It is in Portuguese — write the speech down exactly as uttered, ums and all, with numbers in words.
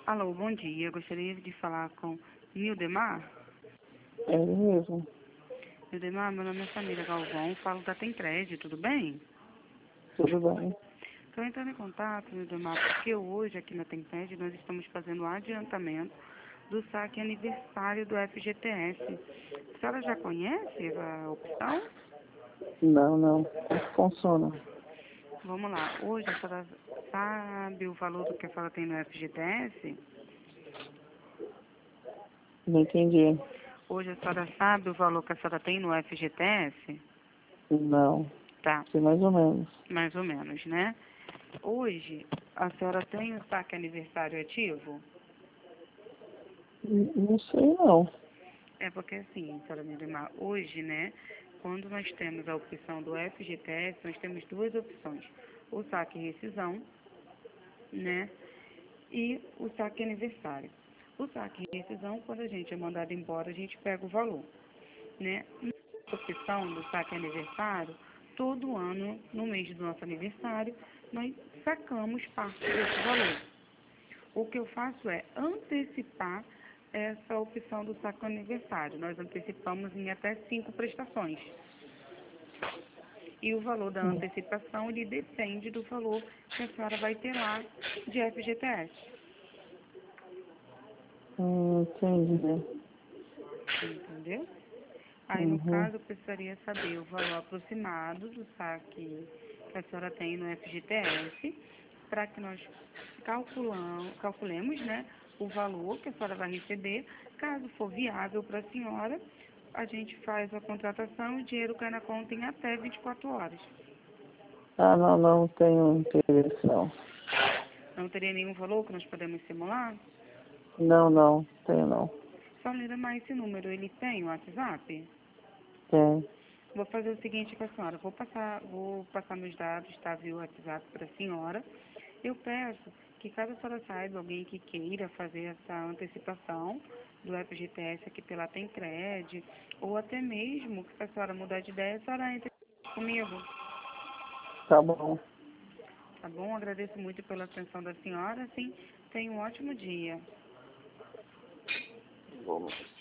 Alô, bom dia. Gostaria de falar com Nildemar. É ele mesmo. Nildemar, meu nome é Samira Galvão, falo da Tencred, tudo bem? Tudo bem. Estou entrando em contato, Nildemar, porque hoje aqui na Tencred nós estamos fazendo o adiantamento do saque aniversário do F G T S. A senhora já conhece a opção? Não, não. Como funciona? Vamos lá. Hoje a senhora sabe o valor do que a senhora tem no F G T S? Não entendi. Hoje a senhora sabe o valor que a senhora tem no F G T S? Não. Tá, Sei mais ou menos. mais ou menos, né? Hoje, a senhora tem o saque aniversário ativo? N- Não sei não. É porque assim, senhora Mirimar, hoje, né, quando nós temos a opção do F G T S, nós temos duas opções. O saque rescisão, né, e o saque aniversário. O saque rescisão, quando a gente é mandado embora, a gente pega o valor, né? Na opção do saque aniversário, todo ano, no mês do nosso aniversário, nós sacamos parte desse valor. O que eu faço é antecipar essa opção do saque aniversário. Nós antecipamos em até cinco prestações. E o valor da Hum, antecipação, ele depende do valor que a senhora vai ter lá de F G T S. hum, entendi. Entendeu? Aí, no Uhum. caso, eu precisaria saber o valor aproximado do saque que a senhora tem no F G T S, para que nós calculam, calculemos, né, o valor que a senhora vai receber. Caso for viável para a senhora, a gente faz a contratação e o dinheiro cai na conta em até vinte e quatro horas. Ah, não, não tenho interesse não. Não teria nenhum valor que nós podemos simular? Não, não. Tenho não. Só lembra mais esse número, ele tem o WhatsApp? Tem. Vou fazer o seguinte com a senhora, vou passar, vou passar meus dados, tá, via WhatsApp para a senhora. Eu peço que caso a senhora saiba alguém que queira fazer essa antecipação do F G T S aqui pela Tencred, ou até mesmo que se a senhora mudar de ideia, a senhora entre comigo, Tá bom. tá bom? Agradeço muito pela atenção da senhora, sim, tenha um ótimo dia. Vamos.